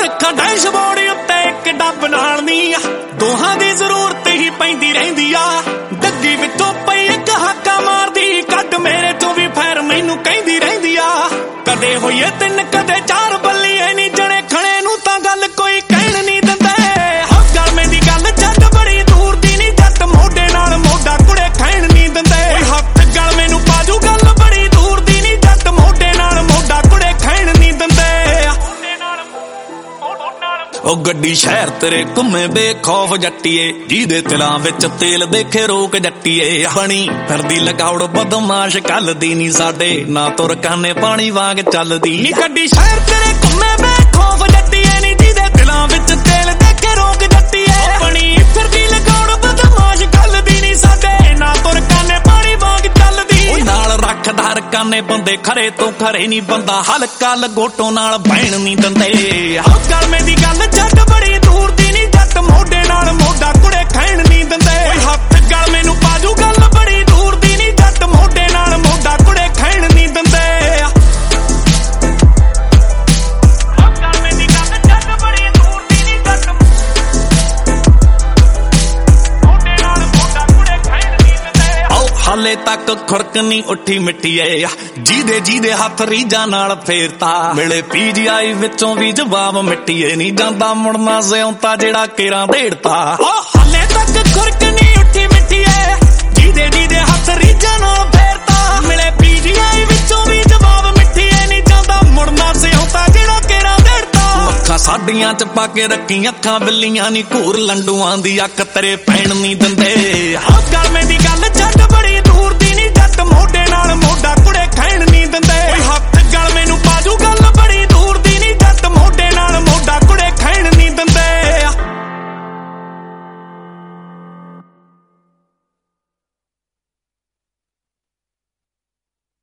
ਰੱਖਾਂ ਡੈਸ਼ਬੋਰਡ ਉੱਤੇ ਇੱਕ ਡੱਬ ਨਾਲ ਨੀ ਦੋਹਾਂ ਦੀ ਜ਼ਰੂਰਤ ਹੀ ਪੈਂਦੀ ਰਹਿੰਦੀ ਆ ਡੱਗੀ ਵਿੱਚੋਂ ਪਈ ਇੱਕ ਹਾਕਾ ਮਾਰਦੀ ਕੱਢ ਮੇਰੇ ਤੋਂ ਵੀ ਫੈਰ ਮੈਨੂੰ ਕਹਿੰਦੀ ਰਹਿੰਦੀ ਆ ਕਦੇ ਹੋਈਏ ਤਿੰਨ ਕਦੇ ਚਾਰ ਬੱਲੀਏ ਨੀ ਜਣੇ ਖਣੇ ਨੂੰ ਤਾਂ ਗੱਲ ਕੋਈ ਕਹਿਣ ਨਹੀਂ ਦਿੰਦੇ ਹੋ ਗਲਮੇ ਦੀ ਗੱਲ ਜੱਟ ਬੜੀ ਦੂਰ ਦੀ ਨੀ ਜੱਟ ਮੋਢੇ ਨਾਲ ਮੋਢਾ ਕੁੜੇ ਖੈਣ ਨਹੀਂ ਦਿੰਦੇ ਹੱਥ ਗਲਮੇ ਨੂੰ ਪਾਜੂ ਗੱਲ ਬੜੀ ਦੂਰ ਦੀ ਨੀ ਜੱਟ ਮੋਢੇ ਨਾਲ ਮੋਢਾ ਕੁੜੇ ਖੈਣ ਨਹੀਂ ਦਿੰਦੇ ਉਹ ਗੱਡੀ ਸ਼ਹਿਰ ਤੇਰੇ ਘੁੰਮੇ ਬੇਖੌਫ ਜੱਟੀਏ ਜਿਹਦੇ ਤਿਲਾਂ ਵਿੱਚ ਤੇਲ ਦੇਖੇ ਰੋਕ ਜੱਟੀਏ ਬਣੀ ਫਿਰਦੀ ਲਗਾਉੜ ਬਦਮਾਸ਼ ਕੱਲ ਦੀ ਨੀ ਸਾਡੇ ਨਾ ਤੁਰ ਕਾਨੇ ਪਾਣੀ ਵਾਂਗ ਚੱਲਦੀ ਨੀ ਗੱਡੀ ਸ਼ਹਿਰ ਤੇਰੇ ਘੁੰਮੇ ਬੇਖੌਫ ਜੱਟੀਏ ਨੀ ਜਿਹਦੇ ਤਿਲਾਂ ਵਿੱਚ ਤੇਲ ਦੇਖੇ ਰੋਕ ਜੱਟੀਏ ਬਣੀ ਫਿਰਦੀ ਲਗਾਉੜ ਬਦਮਾਸ਼ ਕੱਲ ਦੀ ਨੀ ਸਾਡੇ ਨਾ ਤੁਰ ਕਾਨੇ ਪਾਣੀ ਵਾਂਗ ਚੱਲਦੀ ਨਾਲ ਰੱਖਦਾਰ ਕਾਨੇ ਬੰਦੇ ਖਰੇ ਤੋਂ ਖਰੇ ਨੀ ਬੰਦਾ ਹਲਕਾ ਲਗੋਟੋ ਨਾਲ ਬਹਿਣ ਨੀ ਦਿੰਦੇ ਹੋ ਗਲਮੇ ਦੀ ਗੱਲ ਜੱਟ ਬੜੀ ਦੂਰ ਦੀ ਨੀ ਜੱਟ ਮੋਢੇ ਨਾਲ ਮੋਢਾ ਕੁੜੇ ਖੈਣ ਨਹੀਂ ਦਿੰਦੇ ਹੱਥ ਗਲਮੇ ਨੂੰ ਪਾਜੂ ਗੱਲ ਬੜੀ ਦੂਰ ਦੀ ਨੀ ਜੱਟ ਮੋਢੇ ਨਾਲ ਮੋਢਾ ਕੁੜੇ ਖੈਣ ਨਹੀਂ ਦਿੰਦੇ ਗਲਮੇ ਦੀ ਗੱਲ ਜੱਟ ਬੜੀ ਦੂਰ ਦੀ ਨੀ ਜੱਟ ਮੋਢੇ ਨਾਲ ਮੋਢਾ ਕੁੜੇ ਖੈਣ ਨਹੀਂ ਦਿੰਦੇ ਆਓ ਹਾਲੇ ਤੱਕ ਖੁਰਕ ਨਹੀਂ ਉੱਠੀ ਮਿੱਟੀਏ ਜਿਹਦੇ ਹੱਥ ਰੀਜਾਂ ਨਾਲ ਫੇਰਤਾ ਮਿਲੇ PGI ਵਿੱਚੋਂ ਵੀ ਜਵਾਬ ਮਿੱਟੀਏ ਨਹੀਂ ਜਾਂਦਾ ਮੁੜਨਾ ਸਿਉਂਤਾ ਜਿਹੜਾ ਕੇਰਾਂ ਢੇੜਤਾ ਹਾਲੇ ਤੱਕ ਖੁਰਕ ਨਹੀਂ ਉੱਠੀ ਮਿੱਟੀਏ ਜਿਹਦੇ ਹੱਥ ਰੀਜਾਂ ਨਾਲ ਫੇਰਤਾ ਮਿਲੇ PGI ਵਿੱਚੋਂ ਵੀ ਜਵਾਬ ਮਿੱਟੀਏ ਨਹੀਂ ਜਾਂਦਾ ਮੁੜਨਾ ਸਿਉਂਤਾ ਜਿਹੜਾ ਕੇਰਾਂ ਢੇੜਤਾ ਅੱਖਾਂ ਸਾਡੀਆਂ ਚ ਪਾ ਕੇ ਰੱਖੀ ਅੱਖਾਂ ਬਿੱਲੀਆਂ ਨੀ ਘੂਰ ਲੰਡੂਆਂ ਦੀ ਅੱਖ ਤੇਰੇ ਪੈਣ ਨਹੀਂ ਦਿੰਦੇ